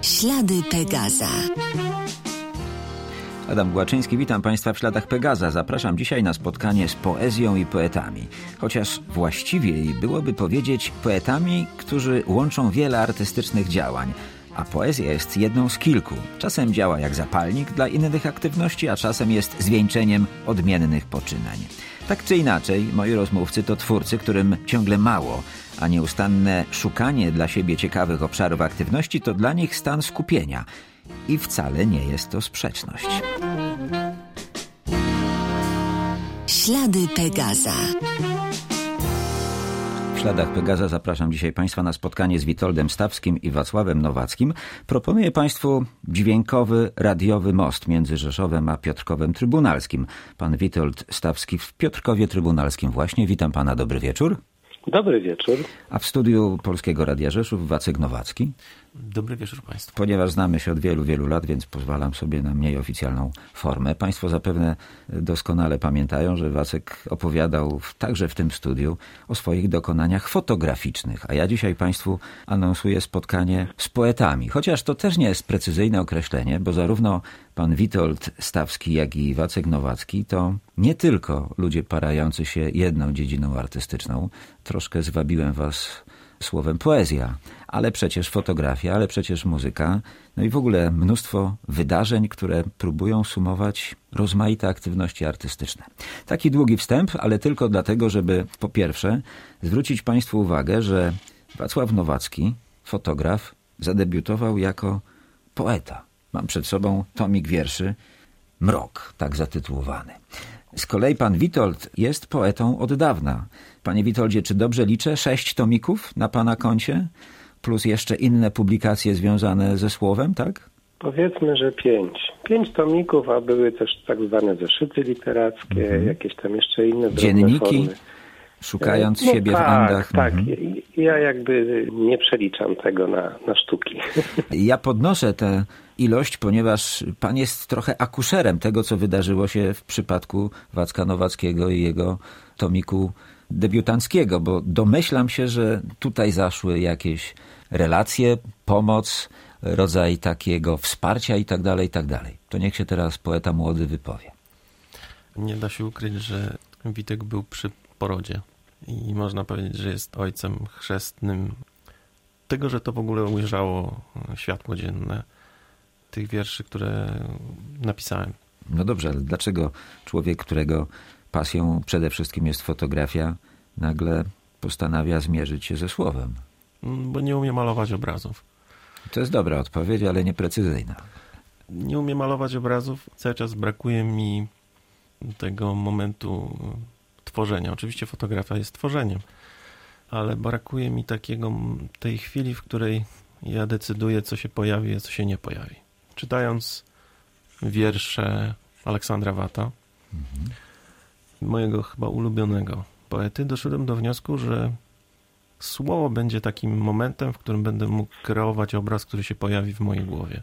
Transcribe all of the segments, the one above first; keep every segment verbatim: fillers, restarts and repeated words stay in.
Ślady Pegaza. Adam Głaczyński, witam Państwa w Śladach Pegaza. Zapraszam dzisiaj na spotkanie z poezją i poetami. Chociaż właściwiej byłoby powiedzieć poetami, którzy łączą wiele artystycznych działań. A poezja jest jedną z kilku. Czasem działa jak zapalnik dla innych aktywności, a czasem jest zwieńczeniem odmiennych poczynań. Tak czy inaczej, moi rozmówcy to twórcy, którym ciągle mało, a nieustanne szukanie dla siebie ciekawych obszarów aktywności to dla nich stan skupienia. I wcale nie jest to sprzeczność. Ślady Pegaza. W Śladach Pegaza zapraszam dzisiaj Państwa na spotkanie z Witoldem Stawskim i Wacławem Nowackim. Proponuję Państwu dźwiękowy, radiowy most między Rzeszowem a Piotrkowem Trybunalskim. Pan Witold Stawski w Piotrkowie Trybunalskim właśnie. Witam Pana, dobry wieczór. Dobry wieczór. A w studiu Polskiego Radia Rzeszów Wacek Nowacki. Dobry wieczór Państwu. Ponieważ znamy się od wielu, wielu lat, więc pozwalam sobie na mniej oficjalną formę. Państwo zapewne doskonale pamiętają, że Wacek opowiadał w, także w tym studiu o swoich dokonaniach fotograficznych. A ja dzisiaj Państwu anonsuję spotkanie z poetami. Chociaż to też nie jest precyzyjne określenie, bo zarówno pan Witold Stawski, jak i Wacek Nowacki to nie tylko ludzie parający się jedną dziedziną artystyczną. Troszkę zwabiłem Was słowem poezja, ale przecież fotografia, ale przecież muzyka, no i w ogóle mnóstwo wydarzeń, które próbują sumować rozmaite aktywności artystyczne. Taki długi wstęp, ale tylko dlatego, żeby po pierwsze zwrócić Państwu uwagę, że Wacław Nowacki, fotograf, zadebiutował jako poeta. Mam przed sobą tomik wierszy Mrok, tak zatytułowany. Z kolei pan Witold jest poetą od dawna. Panie Witoldzie, czy dobrze liczę? Sześć tomików na pana koncie? Plus jeszcze inne publikacje związane ze słowem, tak? Powiedzmy, że pięć. Pięć tomików, a były też tak zwane zeszyty literackie, mhm. jakieś tam jeszcze inne drobne dzienniki, formy. Szukając no, siebie tak, w Andach. Tak, mhm. ja jakby nie przeliczam tego na, na sztuki. Ja podnoszę tę ilość, ponieważ pan jest trochę akuszerem tego, co wydarzyło się w przypadku Wacka Nowackiego i jego tomiku debiutanckiego, bo domyślam się, że tutaj zaszły jakieś relacje, pomoc, rodzaj takiego wsparcia i tak dalej, i tak dalej. To niech się teraz poeta młody wypowie. Nie da się ukryć, że Witek był przy porodzie i można powiedzieć, że jest ojcem chrzestnym tego, że to w ogóle ujrzało światło dzienne tych wierszy, które napisałem. No dobrze, ale dlaczego człowiek, którego pasją przede wszystkim jest fotografia, nagle postanawia zmierzyć się ze słowem? Bo nie umie malować obrazów. To jest dobra odpowiedź, ale nieprecyzyjna. Nie umie malować obrazów. Cały czas brakuje mi tego momentu tworzenia. Oczywiście fotografia jest tworzeniem, ale brakuje mi takiego, tej chwili, w której ja decyduję, co się pojawi, a co się nie pojawi. Czytając wiersze Aleksandra Wata, mhm. mojego chyba ulubionego poety, doszedłem do wniosku, że słowo będzie takim momentem, w którym będę mógł kreować obraz, który się pojawi w mojej głowie.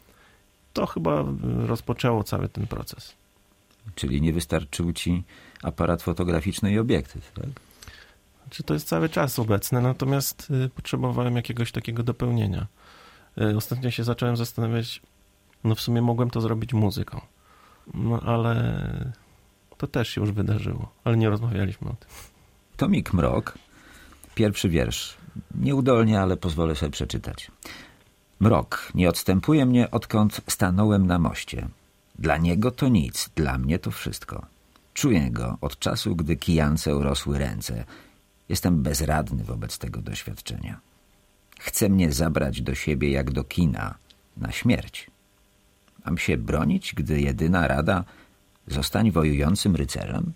To chyba rozpoczęło cały ten proces. Czyli nie wystarczył ci aparat fotograficzny i obiektyw, tak? Znaczy, to jest cały czas obecne, natomiast y, potrzebowałem jakiegoś takiego dopełnienia. Y, ostatnio się zacząłem zastanawiać, no w sumie mogłem to zrobić muzyką. No ale to też się już wydarzyło, ale nie rozmawialiśmy o tym. Tomik Mrok, pierwszy wiersz. Nieudolnie, ale pozwolę sobie przeczytać. Mrok nie odstępuje mnie, odkąd stanąłem na moście. Dla niego to nic, dla mnie to wszystko. Czuję go od czasu, gdy kijance urosły ręce. Jestem bezradny wobec tego doświadczenia. Chce mnie zabrać do siebie jak do kina, na śmierć. Mam się bronić, gdy jedyna rada zostań wojującym rycerzem?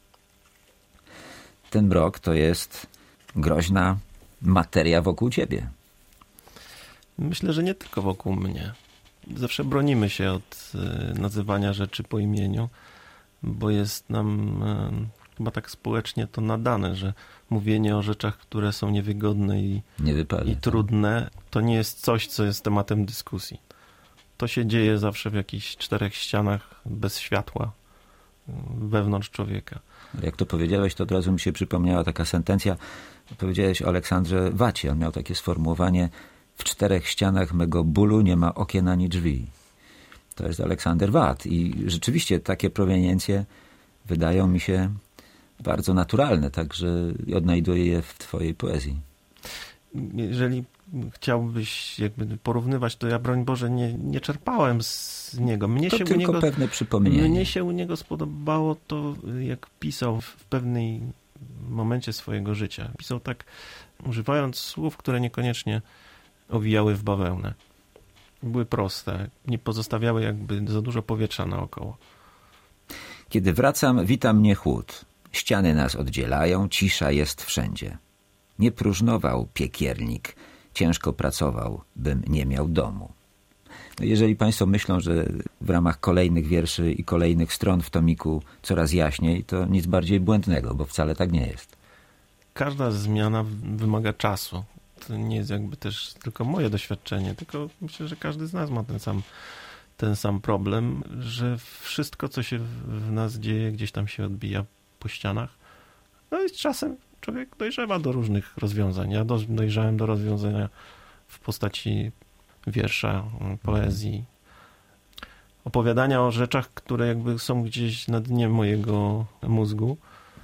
Ten mrok to jest groźna materia wokół ciebie. Myślę, że nie tylko wokół mnie. Zawsze bronimy się od nazywania rzeczy po imieniu, bo jest nam chyba tak społecznie to nadane, że mówienie o rzeczach, które są niewygodne i, nie wypali, i trudne, tak? To nie jest coś, co jest tematem dyskusji. To się dzieje zawsze w jakichś czterech ścianach, bez światła, wewnątrz człowieka. Jak to powiedziałeś, to od razu mi się przypomniała taka sentencja. Powiedziałeś o Aleksandrze Wacie. On miał takie sformułowanie: W czterech ścianach mego bólu nie ma okien ani drzwi. To jest Aleksander Watt i rzeczywiście takie proweniencje wydają mi się bardzo naturalne, także odnajduję je w twojej poezji. Jeżeli chciałbyś jakby porównywać, to ja, broń Boże, nie, nie czerpałem z niego. Mnie to się tylko u niego, pewne przypomnienie. Mnie się u niego spodobało to, jak pisał w pewnej momencie swojego życia. Pisał tak, używając słów, które niekoniecznie owijały w bawełnę. Były proste, nie pozostawiały jakby za dużo powietrza naokoło. Kiedy wracam, wita mnie chłód. Ściany nas oddzielają, cisza jest wszędzie. Nie próżnował piekiernik, ciężko pracował, bym nie miał domu. No jeżeli Państwo myślą, że w ramach kolejnych wierszy i kolejnych stron w tomiku coraz jaśniej, to nic bardziej błędnego, bo wcale tak nie jest. Każda zmiana wymaga czasu. To nie jest jakby też tylko moje doświadczenie, tylko myślę, że każdy z nas ma ten sam, ten sam problem, że wszystko, co się w nas dzieje, gdzieś tam się odbija po ścianach. No i czasem człowiek dojrzewa do różnych rozwiązań. Ja dojrzałem do rozwiązania w postaci wiersza, poezji, opowiadania o rzeczach, które jakby są gdzieś na dnie mojego mózgu,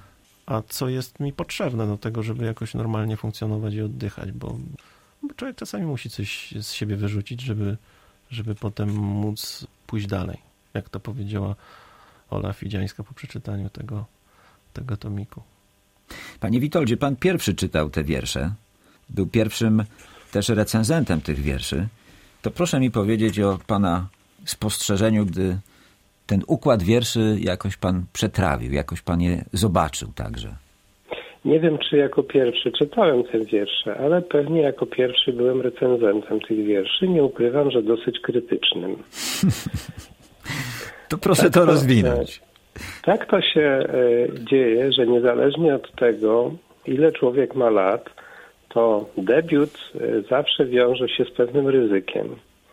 a co jest mi potrzebne do tego, żeby jakoś normalnie funkcjonować i oddychać, bo, bo człowiek czasami musi coś z siebie wyrzucić, żeby, żeby potem móc pójść dalej, jak to powiedziała Ola Fidziańska po przeczytaniu tego, tego tomiku. Panie Witoldzie, pan pierwszy czytał te wiersze. Był pierwszym też recenzentem tych wierszy. To proszę mi powiedzieć o pana spostrzeżeniu, gdy ten układ wierszy jakoś pan przetrawił, jakoś pan je zobaczył także. Nie wiem, czy jako pierwszy czytałem te wiersze, ale pewnie jako pierwszy byłem recenzentem tych wierszy. Nie ukrywam, że dosyć krytycznym. To proszę tak to, to rozwinąć. Tak to się dzieje, że niezależnie od tego, ile człowiek ma lat, to debiut zawsze wiąże się z pewnym ryzykiem.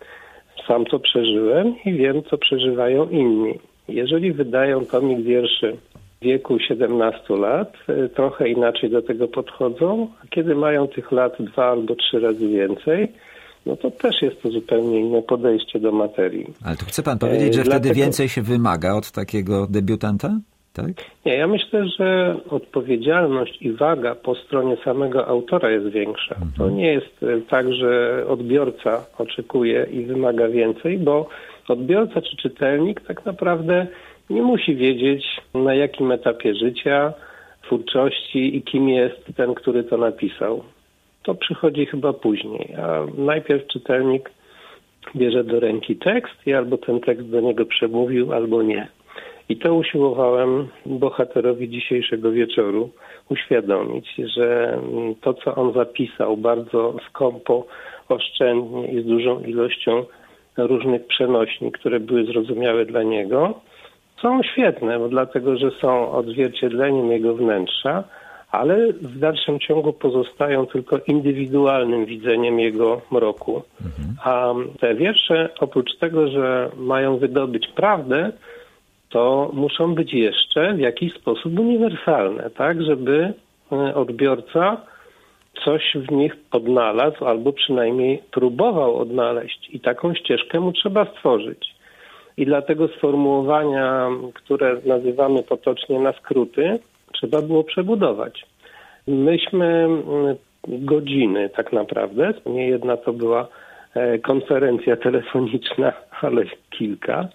Sam to przeżyłem i wiem, co przeżywają inni. Jeżeli wydają tomik wierszy w wieku siedemnastu lat, trochę inaczej do tego podchodzą, a kiedy mają tych lat dwa albo trzy razy więcej, no to też jest to zupełnie inne podejście do materii. Ale to chce pan powiedzieć, że Dlatego... wtedy więcej się wymaga od takiego debiutanta? Tak? Nie, ja myślę, że odpowiedzialność i waga po stronie samego autora jest większa. Mhm. To nie jest tak, że odbiorca oczekuje i wymaga więcej, bo odbiorca czy czytelnik tak naprawdę nie musi wiedzieć, na jakim etapie życia, twórczości i kim jest ten, który to napisał. To przychodzi chyba później, a najpierw czytelnik bierze do ręki tekst i albo ten tekst do niego przemówił, albo nie. I to usiłowałem bohaterowi dzisiejszego wieczoru uświadomić, że to, co on zapisał bardzo skąpo, oszczędnie i z dużą ilością różnych przenośni, które były zrozumiałe dla niego, są świetne, bo dlatego, że są odzwierciedleniem jego wnętrza, ale w dalszym ciągu pozostają tylko indywidualnym widzeniem jego mroku. Mhm. A te wiersze, oprócz tego, że mają wydobyć prawdę, to muszą być jeszcze w jakiś sposób uniwersalne, tak, żeby odbiorca coś w nich odnalazł albo przynajmniej próbował odnaleźć i taką ścieżkę mu trzeba stworzyć. I dlatego sformułowania, które nazywamy potocznie na skróty, trzeba było przebudować. Myśmy godziny tak naprawdę, nie jedna to była konferencja telefoniczna, ale kilka,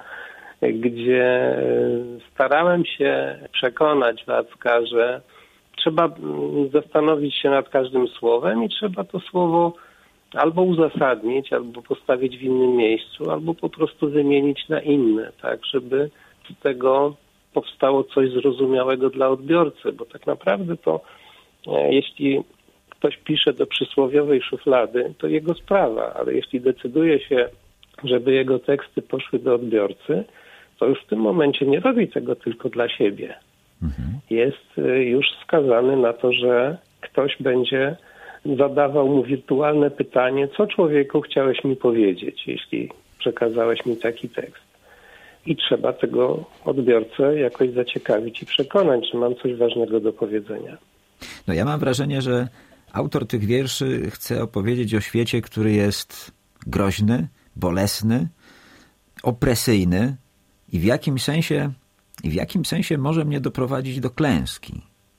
gdzie starałem się przekonać Wacka, że trzeba zastanowić się nad każdym słowem i trzeba to słowo albo uzasadnić, albo postawić w innym miejscu, albo po prostu wymienić na inne, tak, żeby z tego powstało coś zrozumiałego dla odbiorcy, bo tak naprawdę to jeśli ktoś pisze do przysłowiowej szuflady, to jego sprawa, ale jeśli decyduje się, żeby jego teksty poszły do odbiorcy, to już w tym momencie nie robi tego tylko dla siebie. Mhm. Jest już skazany na to, że ktoś będzie zadawał mu wirtualne pytanie, co człowieku chciałeś mi powiedzieć, jeśli przekazałeś mi taki tekst. I trzeba tego odbiorcę jakoś zaciekawić i przekonać, że mam coś ważnego do powiedzenia. No ja mam wrażenie, że Autor tych wierszy chce opowiedzieć o świecie, który jest groźny, bolesny, opresyjny i w jakim sensie, i w jakim sensie może mnie doprowadzić do klęski.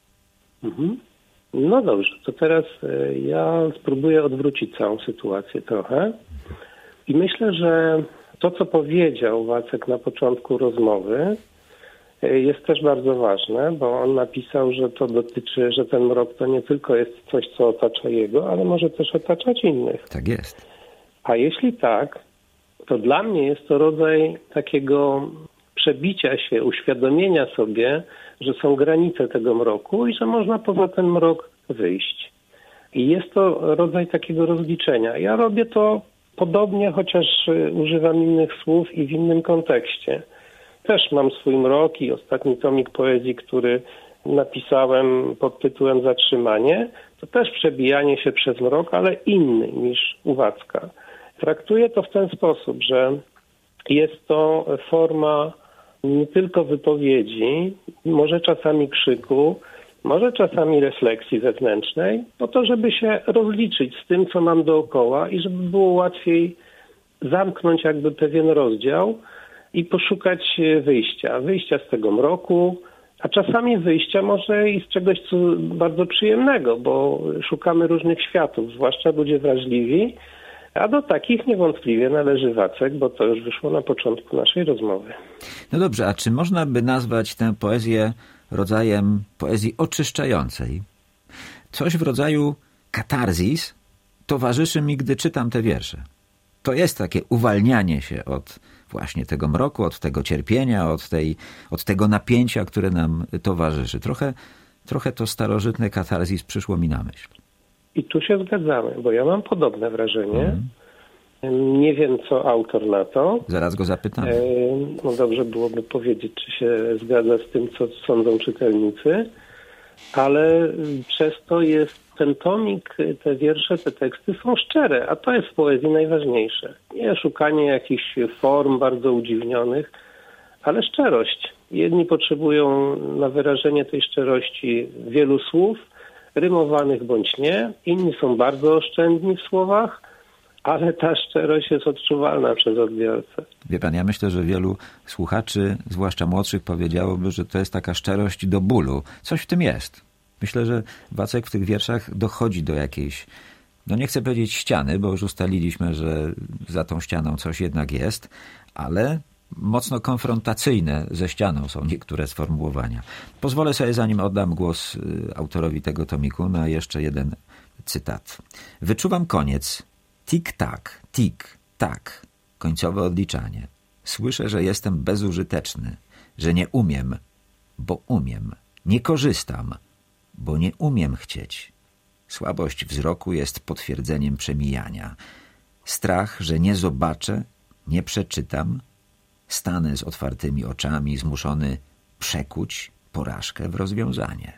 Mhm. No dobrze, to teraz ja spróbuję odwrócić całą sytuację trochę i myślę, że to, co powiedział Wacek na początku rozmowy, jest też bardzo ważne, bo on napisał, że to dotyczy, że ten mrok to nie tylko jest coś, co otacza jego, ale może też otaczać innych. Tak jest. A jeśli tak, to dla mnie jest to rodzaj takiego przebicia się, uświadomienia sobie, że są granice tego mroku i że można poza ten mrok wyjść. I jest to rodzaj takiego rozliczenia. Ja robię to podobnie, chociaż używam innych słów i w innym kontekście. Też mam swój mrok i ostatni tomik poezji, który napisałem pod tytułem Zatrzymanie, to też przebijanie się przez mrok, ale inny niż u Wacka. Traktuję to w ten sposób, że jest to forma nie tylko wypowiedzi, może czasami krzyku, może czasami refleksji zewnętrznej, po to, żeby się rozliczyć z tym, co mam dookoła i żeby było łatwiej zamknąć jakby pewien rozdział i poszukać wyjścia. Wyjścia z tego mroku, a czasami wyjścia może i z czegoś co bardzo przyjemnego, bo szukamy różnych światów, zwłaszcza ludzie wrażliwi, a do takich niewątpliwie należy Wacek, bo to już wyszło na początku naszej rozmowy. No dobrze, a czy można by nazwać tę poezję rodzajem poezji oczyszczającej? Coś w rodzaju katarzis towarzyszy mi, gdy czytam te wiersze. To jest takie uwalnianie się od właśnie tego mroku, od tego cierpienia, od, tej, od tego napięcia, które nam towarzyszy. Trochę, trochę to starożytne katarzis przyszło mi na myśl. I tu się zgadzamy, bo ja mam podobne wrażenie. Mm. Nie wiem, co autor na to. Zaraz go zapytamy. E, no dobrze byłoby powiedzieć, czy się zgadza z tym, co sądzą czytelnicy, ale przez to jest ten tomik, te wiersze, te teksty są szczere, a to jest w poezji najważniejsze. Nie szukanie jakichś form bardzo udziwnionych, ale szczerość. Jedni potrzebują na wyrażenie tej szczerości wielu słów, rymowanych bądź nie. Inni są bardzo oszczędni w słowach, ale ta szczerość jest odczuwalna przez odbiorcę. Wie pan, ja myślę, że wielu słuchaczy, zwłaszcza młodszych, powiedziałoby, że to jest taka szczerość do bólu. Coś w tym jest. Myślę, że Wacek w tych wierszach dochodzi do jakiejś, no nie chcę powiedzieć ściany, bo już ustaliliśmy, że za tą ścianą coś jednak jest, ale mocno konfrontacyjne ze ścianą są niektóre sformułowania. Pozwolę sobie, zanim oddam głos autorowi tego tomiku, na jeszcze jeden cytat. Wyczuwam koniec. Tik-tak, tik-tak. Końcowe odliczanie. Słyszę, że jestem bezużyteczny, że nie umiem, bo umiem. Nie korzystam, bo nie umiem chcieć. Słabość wzroku jest potwierdzeniem przemijania. Strach, że nie zobaczę, nie przeczytam, stanę z otwartymi oczami, zmuszony przekuć porażkę w rozwiązanie.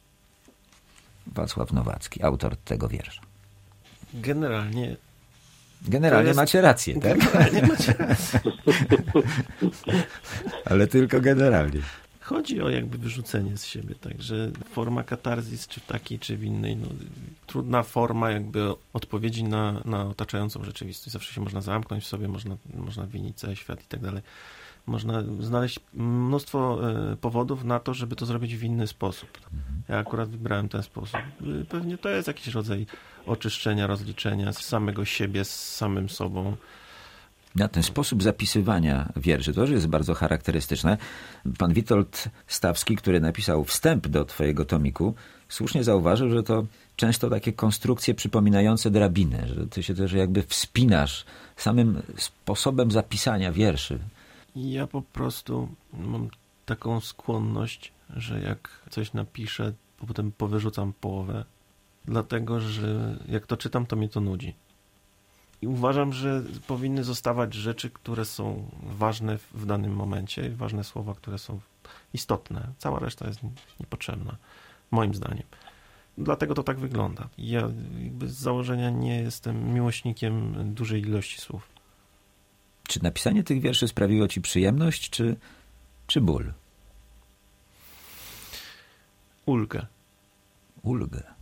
Wacław Nowacki, autor tego wiersza. Generalnie Generalnie jest... macie rację, tak? Generalnie macie rację. Ale tylko generalnie. Chodzi o jakby wyrzucenie z siebie, także forma katarzis, czy w takiej, czy w innej, no, trudna forma jakby odpowiedzi na, na otaczającą rzeczywistość. Zawsze się można zamknąć w sobie, można, można winić cały świat i tak dalej. Można znaleźć mnóstwo y, powodów na to, żeby to zrobić w inny sposób. Ja akurat wybrałem ten sposób. Y, pewnie to jest jakiś rodzaj oczyszczenia, rozliczenia z samego siebie, z samym sobą. Na ten sposób zapisywania wierszy, to też jest bardzo charakterystyczne. Pan Witold Stawski, który napisał wstęp do twojego tomiku, słusznie zauważył, że to często takie konstrukcje przypominające drabinę, że ty się też jakby wspinasz samym sposobem zapisania wierszy. Ja po prostu mam taką skłonność, że jak coś napiszę, to potem powyrzucam połowę, dlatego że jak to czytam, to mnie to nudzi. I uważam, że powinny zostawać rzeczy, które są ważne w danym momencie, ważne słowa, które są istotne. Cała reszta jest niepotrzebna, moim zdaniem. Dlatego to tak wygląda. Ja jakby z założenia nie jestem miłośnikiem dużej ilości słów. Czy napisanie tych wierszy sprawiło ci przyjemność, czy, czy ból? Ulgę. Ulgę.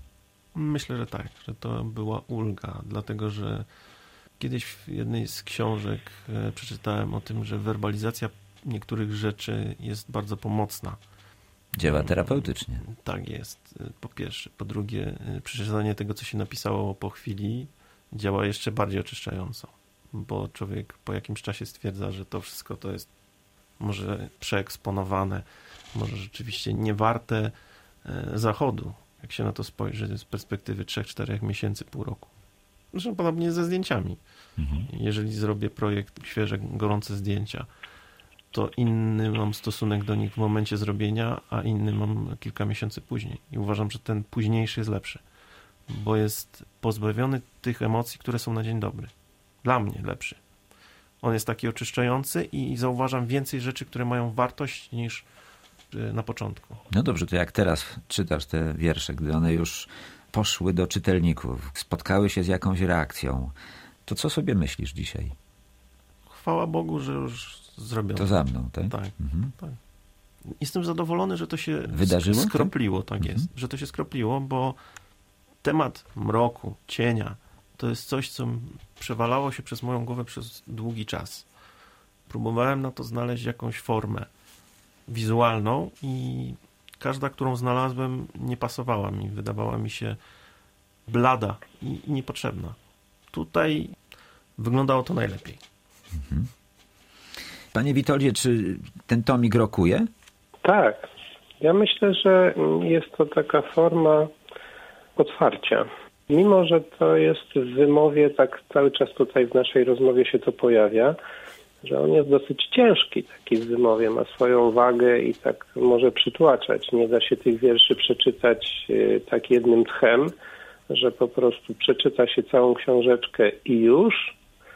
Myślę, że tak, że to była ulga, dlatego że kiedyś w jednej z książek przeczytałem o tym, że werbalizacja niektórych rzeczy jest bardzo pomocna. Działa terapeutycznie. Tak jest, po pierwsze. Po drugie, przeczytanie tego, co się napisało po chwili, działa jeszcze bardziej oczyszczająco, bo człowiek po jakimś czasie stwierdza, że to wszystko to jest może przeeksponowane, może rzeczywiście niewarte zachodu, jak się na to spojrzy z perspektywy trzech czterech miesięcy, pół roku. Zresztą podobnie ze zdjęciami. Mhm. Jeżeli zrobię projekt, świeże, gorące zdjęcia, to inny mam stosunek do nich w momencie zrobienia, a inny mam kilka miesięcy później. I uważam, że ten późniejszy jest lepszy, bo jest pozbawiony tych emocji, które są na dzień dobry. Dla mnie lepszy. On jest taki oczyszczający i zauważam więcej rzeczy, które mają wartość niż na początku. No dobrze, to jak teraz czytasz te wiersze, gdy one już poszły do czytelników, spotkały się z jakąś reakcją, to co sobie myślisz dzisiaj? Chwała Bogu, że już zrobiono. To za mną, tak? Tak, mhm. tak. Jestem zadowolony, że to się wydarzyło, skropliło, tak, tak mhm. jest, że to się skropliło, bo temat mroku, cienia, to jest coś, co przewalało się przez moją głowę przez długi czas. Próbowałem na to znaleźć jakąś formę wizualną i każda, którą znalazłem, nie pasowała mi, wydawała mi się blada i niepotrzebna. Tutaj wyglądało to najlepiej. Mhm. Panie Witoldzie, czy ten tomik rokuje? Tak. Ja myślę, że jest to taka forma otwarcia. Mimo że to jest w wymowie, tak cały czas tutaj w naszej rozmowie się to pojawia, że on jest dosyć ciężki taki w wymowie, ma swoją wagę i tak może przytłaczać. Nie da się tych wierszy przeczytać tak jednym tchem, że po prostu przeczyta się całą książeczkę i już.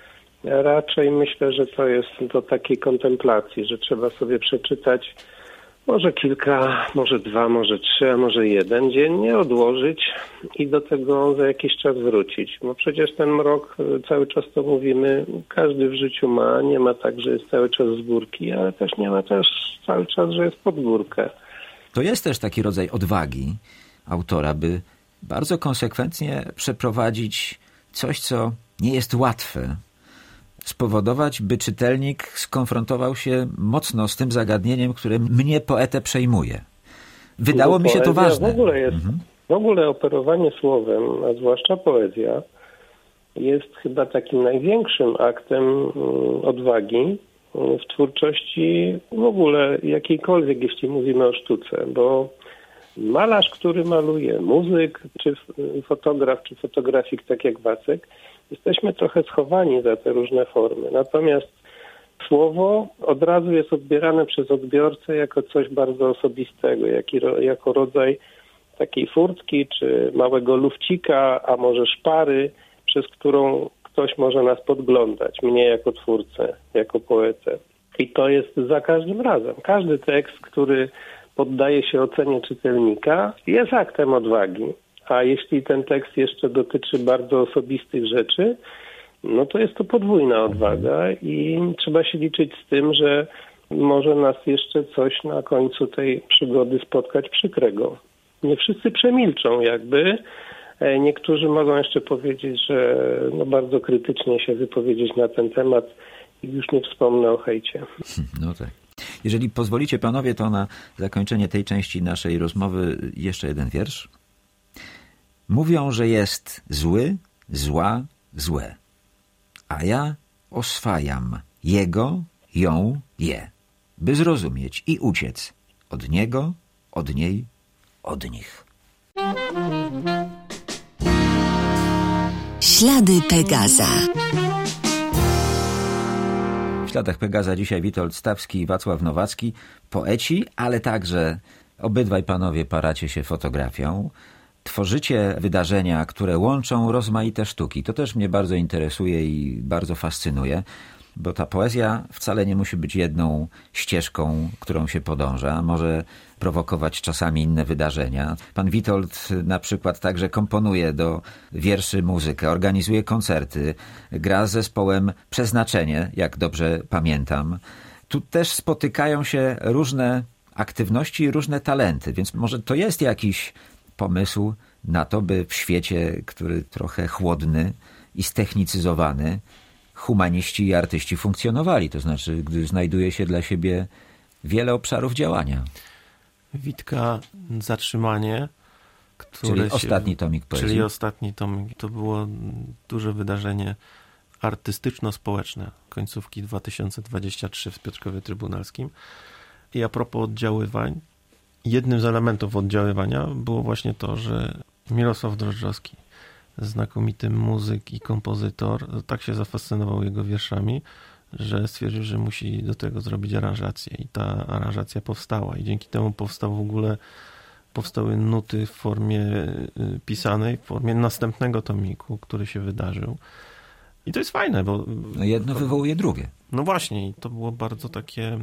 Raczej myślę, że to jest do takiej kontemplacji, że trzeba sobie przeczytać może kilka, może dwa, może trzy, a może jeden dziennie, odłożyć i do tego za jakiś czas wrócić. Bo przecież ten mrok, cały czas to mówimy, każdy w życiu ma. Nie ma tak, że jest cały czas z górki, ale też nie ma też cały czas, że jest pod górkę. To jest też taki rodzaj odwagi autora, by bardzo konsekwentnie przeprowadzić coś, co nie jest łatwe. Spowodować, by czytelnik skonfrontował się mocno z tym zagadnieniem, które mnie, poetę, przejmuje. Wydało mi się to ważne. W ogóle, jest, mhm. w ogóle operowanie słowem, a zwłaszcza poezja, jest chyba takim największym aktem odwagi w twórczości w ogóle jakiejkolwiek, jeśli mówimy o sztuce, bo malarz, który maluje, muzyk, czy fotograf, czy fotografik, tak jak Wacek, jesteśmy trochę schowani za te różne formy. Natomiast słowo od razu jest odbierane przez odbiorcę jako coś bardzo osobistego, jako rodzaj takiej furtki, czy małego lufcika, a może szpary, przez którą ktoś może nas podglądać, mnie jako twórcę, jako poetę. I to jest za każdym razem. Każdy tekst, który poddaje się ocenie czytelnika, jest aktem odwagi. A jeśli ten tekst jeszcze dotyczy bardzo osobistych rzeczy, no to jest to podwójna odwaga i trzeba się liczyć z tym, że może nas jeszcze coś na końcu tej przygody spotkać przykrego. Nie wszyscy przemilczą jakby. Niektórzy mogą jeszcze powiedzieć, że no bardzo krytycznie się wypowiedzieć na ten temat i już nie wspomnę o hejcie. No tak. Jeżeli pozwolicie panowie, to na zakończenie tej części naszej rozmowy jeszcze jeden wiersz. Mówią, że jest zły, zła, złe, a ja oswajam jego, ją, je, by zrozumieć i uciec od niego, od niej, od nich. Ślady Pegaza. W śladach Pegaza dzisiaj Witold Stawski i Wacław Nowacki, poeci, ale także obydwaj panowie paracie się fotografią. Tworzycie wydarzenia, które łączą rozmaite sztuki. To też mnie bardzo interesuje i bardzo fascynuje, bo ta poezja wcale nie musi być jedną ścieżką, którą się podąża. Może prowokować czasami inne wydarzenia. Pan Witold na przykład także komponuje do wierszy muzykę, organizuje koncerty, gra z zespołem Przeznaczenie, jak dobrze pamiętam. Tu też spotykają się różne aktywności i różne talenty, więc może to jest jakiś pomysł na to, by w świecie, który trochę chłodny i ztechnicyzowany, humaniści i artyści funkcjonowali. To znaczy, gdy znajduje się dla siebie wiele obszarów działania. Witka Zatrzymanie, które Czyli się, ostatni tomik poezji. Czyli ostatni tomik. To było duże wydarzenie artystyczno-społeczne końcówki dwa tysiące dwudziestego trzeciego w Piotrkowie Trybunalskim. I a propos oddziaływań, jednym z elementów oddziaływania było właśnie to, że Mirosław Drożdżowski, znakomity muzyk i kompozytor, tak się zafascynował jego wierszami, że stwierdził, że musi do tego zrobić aranżację. I ta aranżacja powstała. I dzięki temu powstał w ogóle, powstały nuty w formie pisanej, w formie następnego tomiku, który się wydarzył. I to jest fajne, bo... No jedno to, wywołuje drugie. No właśnie, i to było bardzo takie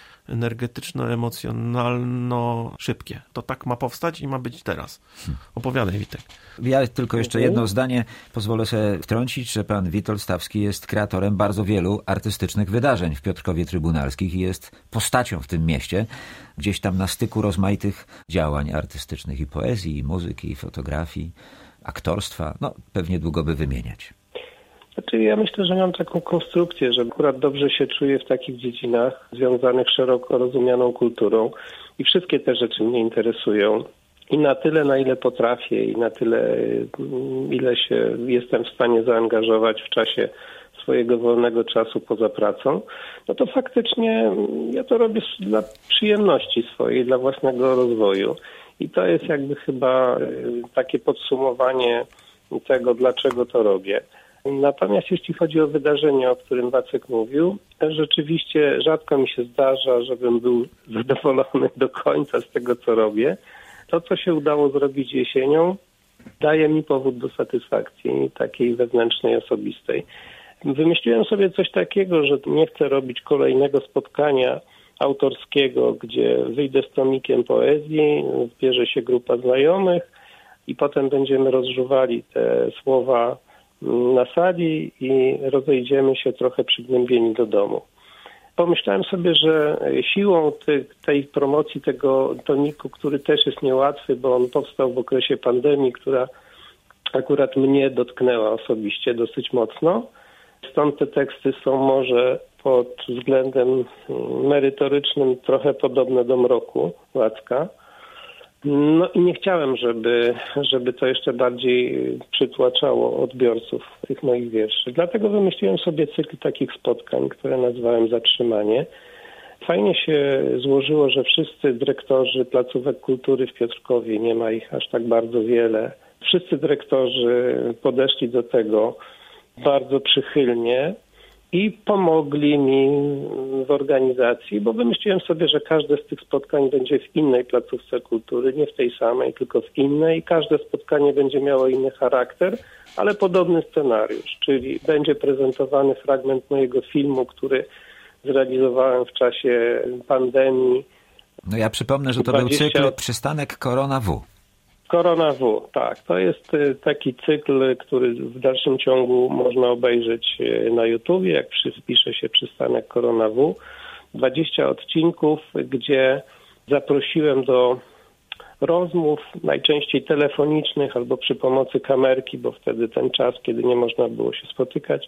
energetyczno-emocjonalno-szybkie. To tak ma powstać i ma być teraz. Opowiadaj, Witek. Ja tylko jeszcze jedno zdanie pozwolę sobie wtrącić, że pan Witold Stawski jest kreatorem bardzo wielu artystycznych wydarzeń w Piotrkowie Trybunalskich i jest postacią w tym mieście, gdzieś tam na styku rozmaitych działań artystycznych i poezji, i muzyki, i fotografii, aktorstwa. No, pewnie długo by wymieniać. Znaczy, ja myślę, że mam taką konstrukcję, że akurat dobrze się czuję w takich dziedzinach związanych szeroko rozumianą kulturą i wszystkie te rzeczy mnie interesują. I na tyle, na ile potrafię i na tyle, ile się jestem w stanie zaangażować w czasie swojego wolnego czasu poza pracą, no to faktycznie ja to robię dla przyjemności swojej, dla własnego rozwoju. I to jest jakby chyba takie podsumowanie tego, dlaczego to robię. Natomiast jeśli chodzi o wydarzenie, o którym Wacek mówił, rzeczywiście rzadko mi się zdarza, żebym był zadowolony do końca z tego, co robię. To, co się udało zrobić jesienią, daje mi powód do satysfakcji takiej wewnętrznej, osobistej. Wymyśliłem sobie coś takiego, że nie chcę robić kolejnego spotkania autorskiego, gdzie wyjdę z tomikiem poezji, zbierze się grupa znajomych i potem będziemy rozżuwali te słowa na sali i rozejdziemy się trochę przygnębieni do domu. Pomyślałem sobie, że siłą tej, tej promocji tego tomiku, który też jest niełatwy, bo on powstał w okresie pandemii, która akurat mnie dotknęła osobiście dosyć mocno. Stąd te teksty są może pod względem merytorycznym trochę podobne do Mroku Wacka. No i nie chciałem, żeby, żeby to jeszcze bardziej przytłaczało odbiorców tych moich wierszy. Dlatego wymyśliłem sobie cykl takich spotkań, które nazwałem Zatrzymanie. Fajnie się złożyło, że wszyscy dyrektorzy placówek kultury w Piotrkowie, nie ma ich aż tak bardzo wiele, wszyscy dyrektorzy podeszli do tego bardzo przychylnie i pomogli mi w organizacji, bo wymyśliłem sobie, że każde z tych spotkań będzie w innej placówce kultury, nie w tej samej, tylko w innej. Każde spotkanie będzie miało inny charakter, ale podobny scenariusz, czyli będzie prezentowany fragment mojego filmu, który zrealizowałem w czasie pandemii. No ja przypomnę, że to dwadzieścia... był cykl Przystanek Korona W. Korona W, tak. To jest taki cykl, który w dalszym ciągu można obejrzeć na YouTubie, jak wpisze się Przystanek Korona W. dwadzieścia odcinków, gdzie zaprosiłem do rozmów, najczęściej telefonicznych albo przy pomocy kamerki, bo wtedy ten czas, kiedy nie można było się spotykać,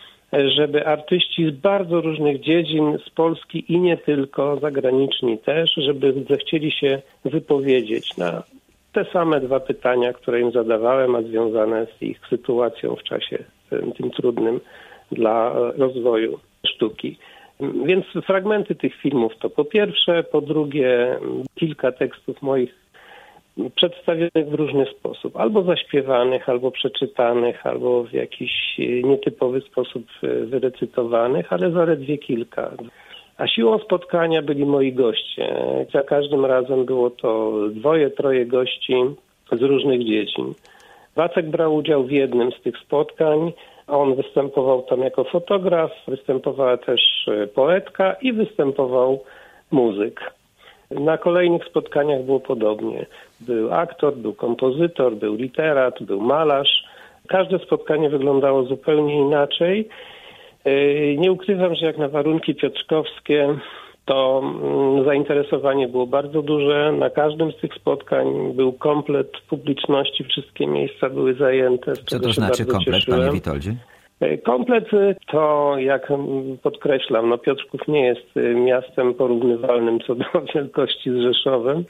żeby artyści z bardzo różnych dziedzin z Polski i nie tylko, zagraniczni też, żeby zechcieli się wypowiedzieć na te same dwa pytania, które im zadawałem, a związane z ich sytuacją w czasie tym, tym trudnym dla rozwoju sztuki. Więc fragmenty tych filmów to po pierwsze, po drugie kilka tekstów moich przedstawionych w różny sposób, albo zaśpiewanych, albo przeczytanych, albo w jakiś nietypowy sposób wyrecytowanych, ale zaledwie kilka. A siłą spotkania byli moi goście. Za każdym razem było to dwoje, troje gości z różnych dziedzin. Wacek brał udział w jednym z tych spotkań. On występował tam jako fotograf, występowała też poetka i występował muzyk. Na kolejnych spotkaniach było podobnie. Był aktor, był kompozytor, był literat, był malarz. Każde spotkanie wyglądało zupełnie inaczej. Nie ukrywam, że jak na warunki piotrkowskie to zainteresowanie było bardzo duże. Na każdym z tych spotkań był komplet publiczności, wszystkie miejsca były zajęte. Co to znaczy komplet, cieszyłem. panie Witoldzie? Komplet to, jak podkreślam, no Piotrków nie jest miastem porównywalnym co do wielkości z Rzeszowem,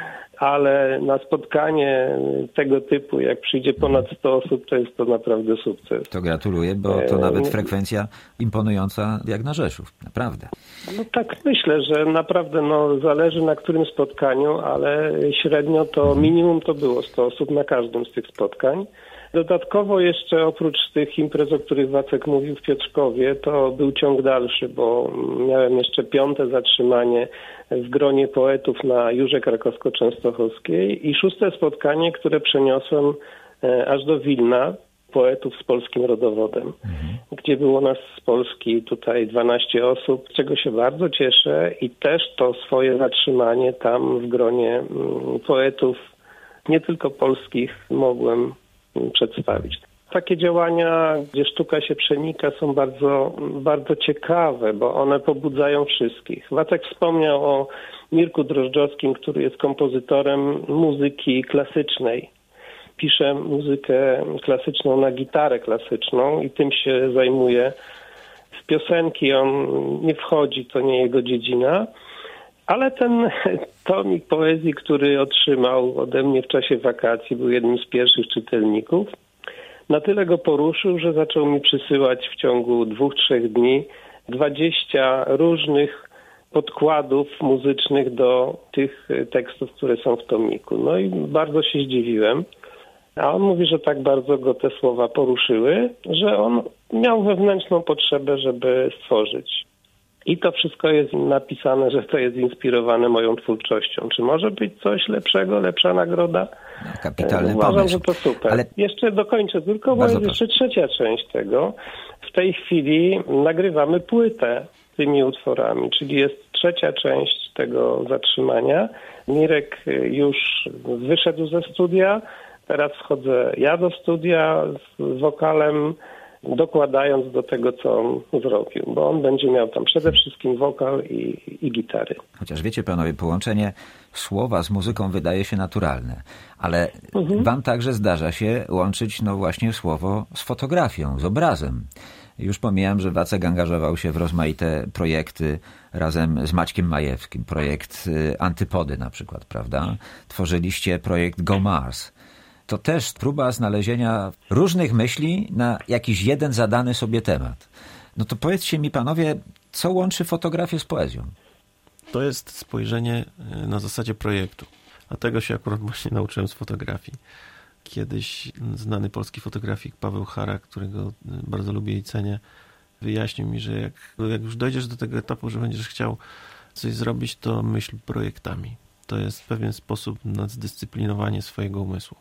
ale na spotkanie tego typu, jak przyjdzie ponad sto osób, to jest to naprawdę sukces. To gratuluję, bo to nawet frekwencja imponująca jak na Rzeszów, naprawdę. No tak myślę, że naprawdę no, zależy na którym spotkaniu, ale średnio to minimum to było sto osób na każdym z tych spotkań. Dodatkowo jeszcze oprócz tych imprez, o których Wacek mówił w Piotrkowie, to był ciąg dalszy, bo miałem jeszcze piąte zatrzymanie w gronie poetów na Jurze Krakowsko-Częstochowskiej i szóste spotkanie, które przeniosłem aż do Wilna, poetów z polskim rodowodem, mhm. gdzie było nas z Polski tutaj dwanaście osób, z czego się bardzo cieszę i też to swoje zatrzymanie tam w gronie poetów, nie tylko polskich, mogłem przedstawić. Takie działania, gdzie sztuka się przenika, są bardzo, bardzo ciekawe, bo one pobudzają wszystkich. Wacek wspomniał o Mirku Drożdżowskim, który jest kompozytorem muzyki klasycznej. Pisze muzykę klasyczną na gitarę klasyczną i tym się zajmuje. W piosenki on nie wchodzi, to nie jego dziedzina. Ale ten tomik poezji, który otrzymał ode mnie w czasie wakacji, był jednym z pierwszych czytelników. Na tyle go poruszył, że zaczął mi przysyłać w ciągu dwóch, trzech dni dwadzieścia różnych podkładów muzycznych do tych tekstów, które są w tomiku. No i bardzo się zdziwiłem. A on mówi, że tak bardzo go te słowa poruszyły, że on miał wewnętrzną potrzebę, żeby stworzyć. I to wszystko jest napisane, że to jest inspirowane moją twórczością. Czy może być coś lepszego, lepsza nagroda? No, kapitalny Uważam, pomysł. że to super. Ale... Jeszcze dokończę tylko, bo jest jeszcze trzecia część tego. W tej chwili nagrywamy płytę tymi utworami, czyli jest trzecia część tego zatrzymania. Mirek już wyszedł ze studia, teraz wchodzę ja do studia z wokalem, dokładając do tego, co on zrobił, bo on będzie miał tam przede wszystkim wokal i, i gitary. Chociaż wiecie panowie, połączenie słowa z muzyką wydaje się naturalne, ale mhm. wam także zdarza się łączyć no właśnie słowo z fotografią, z obrazem. Już pomijam, że Wacek angażował się w rozmaite projekty razem z Maćkiem Majewskim, projekt Antypody na przykład, prawda? Tworzyliście projekt Go Mars. To też próba znalezienia różnych myśli na jakiś jeden zadany sobie temat. No to powiedzcie mi panowie, co łączy fotografię z poezją? To jest spojrzenie na zasadzie projektu. A tego się akurat właśnie nauczyłem z fotografii. Kiedyś znany polski fotografik Paweł Hara, którego bardzo lubię i cenię, wyjaśnił mi, że jak, jak już dojdziesz do tego etapu, że będziesz chciał coś zrobić, to myśl projektami. To jest pewien sposób na zdyscyplinowanie swojego umysłu.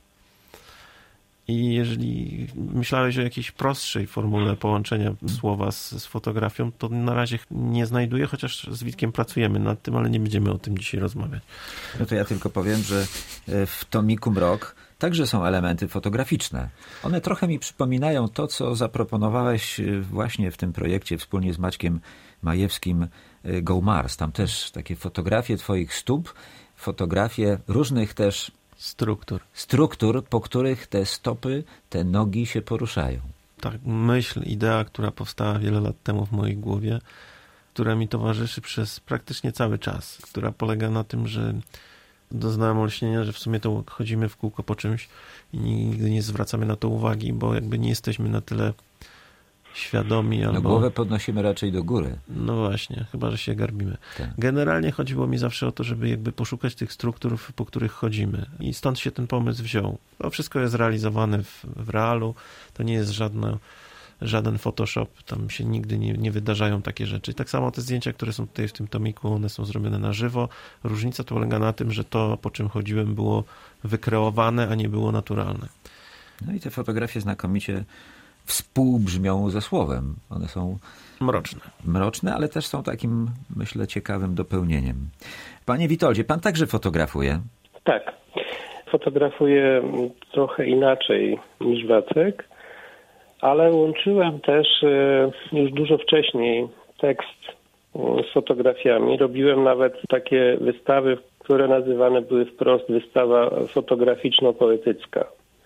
I jeżeli myślałeś o jakiejś prostszej formule połączenia słowa z, z fotografią, to na razie nie znajduję, chociaż z Witkiem pracujemy nad tym, ale nie będziemy o tym dzisiaj rozmawiać. No to ja tylko powiem, że w tomiku Mrok także są elementy fotograficzne. One trochę mi przypominają to, co zaproponowałeś właśnie w tym projekcie wspólnie z Maćkiem Majewskim Go Mars. Tam też takie fotografie twoich stóp, fotografie różnych też Struktur. Struktur, po których te stopy, te nogi się poruszają. Tak, myśl, idea, która powstała wiele lat temu w mojej głowie, która mi towarzyszy przez praktycznie cały czas, która polega na tym, że doznałem olśnienia, że w sumie to chodzimy w kółko po czymś i nigdy nie zwracamy na to uwagi, bo jakby nie jesteśmy na tyle świadomi. Albo... No głowę podnosimy raczej do góry. No właśnie, chyba że się garbimy. Tak. Generalnie chodziło mi zawsze o to, żeby jakby poszukać tych struktur, po których chodzimy. I stąd się ten pomysł wziął. To wszystko jest realizowane w, w realu. To nie jest żadna, żaden Photoshop. Tam się nigdy nie, nie wydarzają takie rzeczy. Tak samo te zdjęcia, które są tutaj w tym tomiku, one są zrobione na żywo. Różnica to polega na tym, że to, po czym chodziłem, było wykreowane, a nie było naturalne. No i te fotografie znakomicie współbrzmią ze słowem. One są mroczne. Mroczne, ale też są takim, myślę, ciekawym dopełnieniem. Panie Witoldzie, pan także fotografuje? Tak. Fotografuję trochę inaczej niż Wacek, ale łączyłem też już dużo wcześniej tekst z fotografiami. Robiłem nawet takie wystawy, które nazywane były wprost wystawa fotograficzno-poetycka,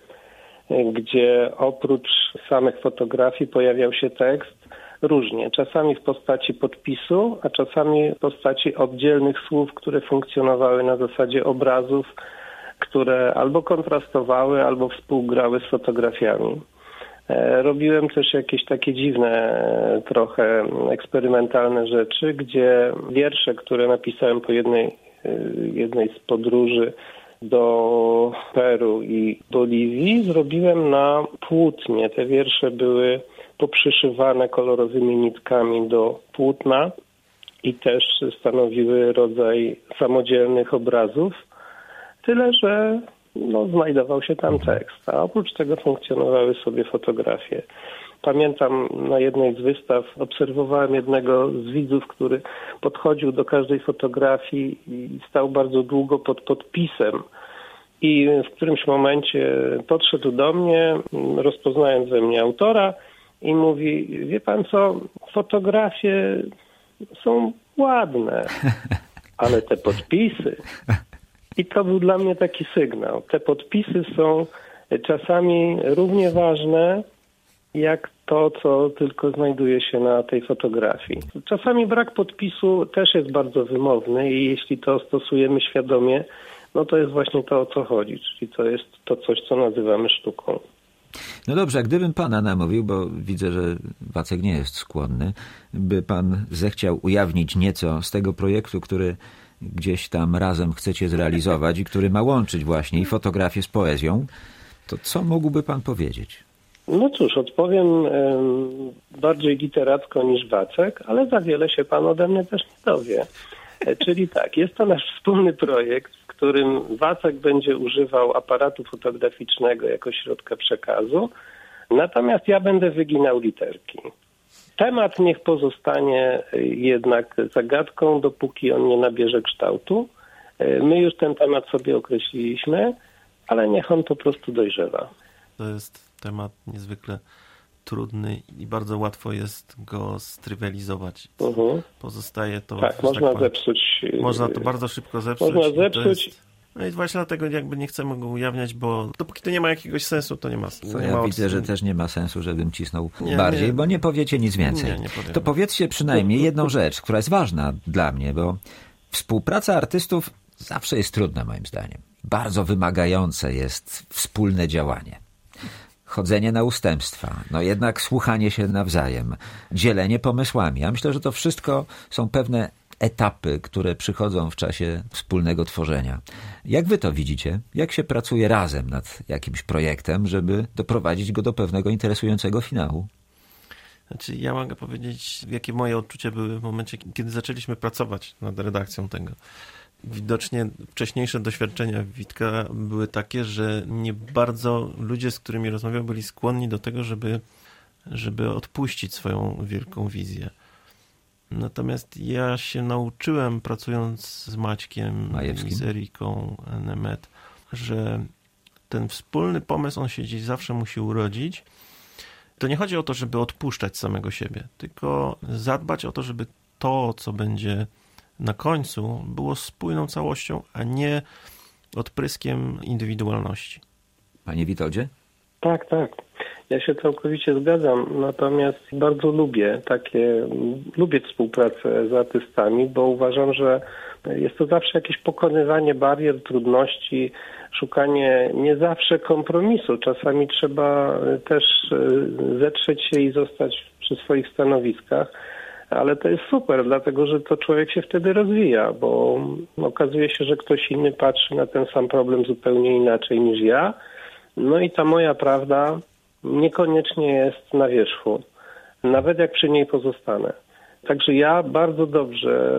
gdzie oprócz samych fotografii pojawiał się tekst różnie, czasami w postaci podpisu, a czasami w postaci oddzielnych słów, które funkcjonowały na zasadzie obrazów, które albo kontrastowały, albo współgrały z fotografiami. Robiłem też jakieś takie dziwne, trochę eksperymentalne rzeczy, gdzie wiersze, które napisałem po jednej, jednej z podróży do Peru i Boliwii, zrobiłem na płótnie. Te wiersze były poprzyszywane kolorowymi nitkami do płótna i też stanowiły rodzaj samodzielnych obrazów. Tyle, że no, znajdował się tam tekst, a oprócz tego funkcjonowały sobie fotografie. Pamiętam, na jednej z wystaw obserwowałem jednego z widzów, który podchodził do każdej fotografii i stał bardzo długo pod podpisem. I w którymś momencie podszedł do mnie, rozpoznając we mnie autora i mówi: wie pan co, fotografie są ładne, ale te podpisy... I to był dla mnie taki sygnał. Te podpisy są czasami równie ważne jak to, co tylko znajduje się na tej fotografii. Czasami brak podpisu też jest bardzo wymowny i jeśli to stosujemy świadomie, no to jest właśnie to, o co chodzi, czyli to jest to coś, co nazywamy sztuką. No dobrze, a gdybym pana namówił, bo widzę, że Wacek nie jest skłonny, by pan zechciał ujawnić nieco z tego projektu, który gdzieś tam razem chcecie zrealizować i który ma łączyć właśnie i fotografię z poezją, to co mógłby pan powiedzieć? No cóż, odpowiem y, bardziej literacko niż Wacek, ale za wiele się pan ode mnie też nie dowie. E, czyli tak, jest to nasz wspólny projekt, w którym Wacek będzie używał aparatu fotograficznego jako środka przekazu, natomiast ja będę wyginał literki. Temat niech pozostanie jednak zagadką, dopóki on nie nabierze kształtu. My już ten temat sobie określiliśmy, ale niech on po prostu dojrzewa. To jest temat niezwykle trudny i bardzo łatwo jest go strywializować. Uh-huh. Pozostaje to... Tak, można tak zepsuć. Można to bardzo szybko zepsuć. Można zepsuć. Jest, no i właśnie dlatego jakby nie chcemy go ujawniać, bo dopóki to nie ma jakiegoś sensu, to nie ma sensu. Ja ma widzę, że też nie ma sensu, żebym cisnął nie, bardziej, nie, bo nie powiecie nic więcej. Nie, nie powiem. To powiedzcie przynajmniej jedną rzecz, która jest ważna dla mnie, bo współpraca artystów zawsze jest trudna moim zdaniem. Bardzo wymagające jest wspólne działanie. Chodzenie na ustępstwa, no jednak słuchanie się nawzajem, dzielenie pomysłami. Ja myślę, że to wszystko są pewne etapy, które przychodzą w czasie wspólnego tworzenia. Jak wy to widzicie? Jak się pracuje razem nad jakimś projektem, żeby doprowadzić go do pewnego interesującego finału? Znaczy, ja mogę powiedzieć, jakie moje odczucia były w momencie, kiedy zaczęliśmy pracować nad redakcją tego. Widocznie wcześniejsze doświadczenia Witka były takie, że nie bardzo ludzie, z którymi rozmawiał, byli skłonni do tego, żeby, żeby odpuścić swoją wielką wizję. Natomiast ja się nauczyłem, pracując z Maćkiem Majewskim i z Eriką Nemet, że ten wspólny pomysł, on się gdzieś zawsze musi urodzić. To nie chodzi o to, żeby odpuszczać samego siebie, tylko zadbać o to, żeby to, co będzie na końcu, było spójną całością, a nie odpryskiem indywidualności. Panie Witoldzie? Tak, tak. Ja się całkowicie zgadzam, natomiast bardzo lubię takie, lubię współpracę z artystami, bo uważam, że jest to zawsze jakieś pokonywanie barier, trudności, szukanie nie zawsze kompromisu. Czasami trzeba też zetrzeć się i zostać przy swoich stanowiskach, ale to jest super, dlatego że to człowiek się wtedy rozwija, bo okazuje się, że ktoś inny patrzy na ten sam problem zupełnie inaczej niż ja. No i ta moja prawda niekoniecznie jest na wierzchu, nawet jak przy niej pozostanę. Także ja bardzo dobrze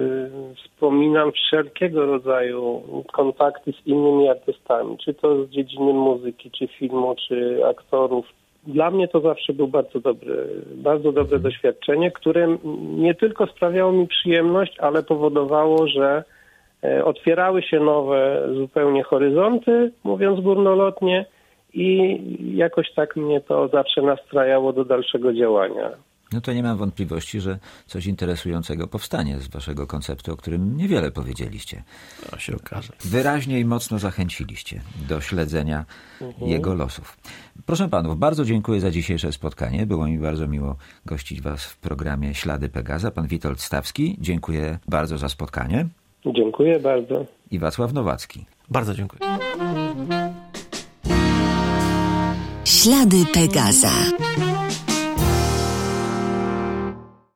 wspominam wszelkiego rodzaju kontakty z innymi artystami, czy to z dziedziny muzyki, czy filmu, czy aktorów. Dla mnie to zawsze był bardzo dobry, bardzo dobre doświadczenie, które nie tylko sprawiało mi przyjemność, ale powodowało, że otwierały się nowe zupełnie horyzonty, mówiąc górnolotnie, i jakoś tak mnie to zawsze nastrajało do dalszego działania. No to nie mam wątpliwości, że coś interesującego powstanie z waszego konceptu, o którym niewiele powiedzieliście. To się okaże. Wyraźnie i mocno zachęciliście do śledzenia mhm. jego losów. Proszę panów, bardzo dziękuję za dzisiejsze spotkanie. Było mi bardzo miło gościć was w programie Ślady Pegaza. Pan Witold Stawski, dziękuję bardzo za spotkanie. Dziękuję bardzo. I Wacław Nowacki. Bardzo dziękuję. Ślady Pegaza.